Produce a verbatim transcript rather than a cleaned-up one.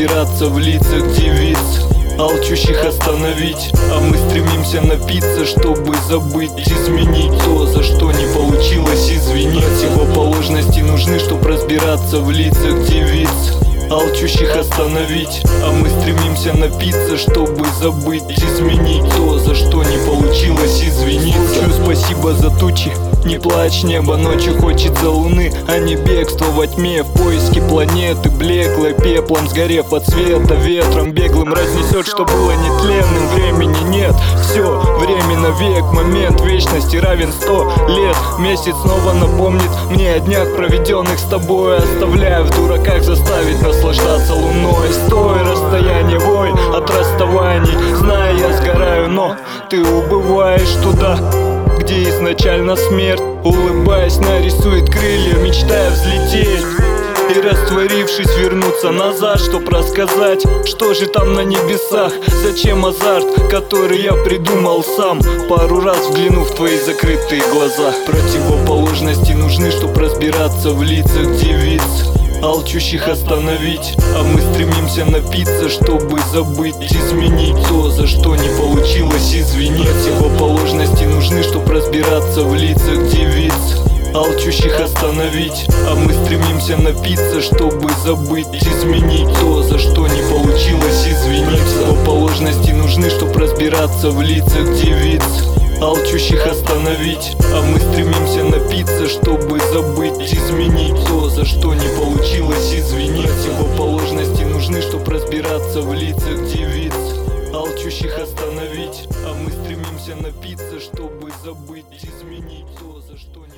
разбираться в лицах девиц, алчущих остановить. А мы стремимся напиться, чтобы забыть, изменить то, за что не получилось извинить. Противоположности нужны, чтоб разбираться в лицах девиц, алчущих остановить. А мы стремимся напиться, чтобы забыть, изменить то, за что не получилось извиниться. Спасибо за тучи, не плачь, небо, ночью хочется луны, а не бегство во тьме в поиске планеты блеклой, пеплом сгорев от света, ветром беглым разнесет, что было нетленным. Времени нет, все, временно век, момент вечности равен сто лет. Месяц снова напомнит мне о днях, проведенных с тобой, оставляя в дураках заставить наслаждаться луной. Стой, расстояние, вой от расставаний, зная, я сгораю, но ты убываешь туда, где изначально смерть, улыбаясь, нарисует крылья, мечтая взлететь и, растворившись, вернуться назад, чтоб рассказать, что же там на небесах. Зачем азарт, который я придумал сам, пару раз взглянув в твои закрытые глаза. Противоположности нужны, чтоб разбираться в лицах девиц, алчущих остановить. А мы стремимся напиться, чтобы забыть, изменить то, за что не получилось извинить. Противоположности нужны, чтоб разбираться в лицах девиц, алчущих остановить. А мы стремимся напиться, чтобы забыть, изменить то, за что не получилось извинить. Противоположности нужны, чтоб разбираться в лицах девиц, алчущих остановить. А мы стремимся напиться, чтобы забыть, изменить то, за что не получилось извинить. Противоположности нужны, чтоб разбираться в лицах девиц, алчущих остановить. А мы стремимся напиться, чтобы забыть, изменить то, за что не